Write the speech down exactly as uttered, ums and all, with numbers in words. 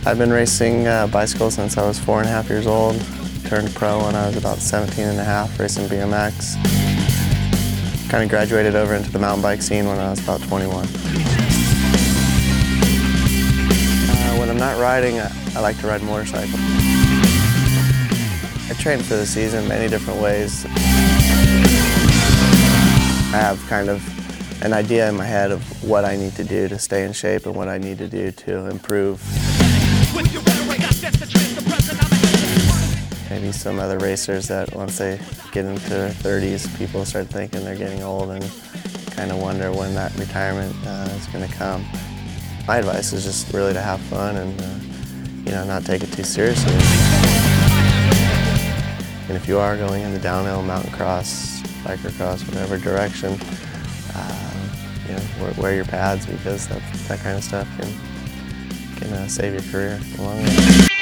I've been racing uh, bicycles since I was four and a half years old. Turned pro when I was about seventeen and a half, racing B M X. Kind of graduated over into the mountain bike scene when I was about twenty-one. Uh, when I'm not riding, I, I like to ride motorcycle. I train for the season many different ways. I have kind of an idea in my head of what I need to do to stay in shape and what I need to do to improve. Maybe some other racers that once they get into their thirties, people start thinking they're getting old and kind of wonder when that retirement uh, is going to come. My advice is just really to have fun and uh, you know, not take it too seriously. And if you are going into downhill, mountain cross, biker cross, whatever direction, uh, you know, wear, wear your pads because that, that kind of stuff can, can uh, save your career in the long run.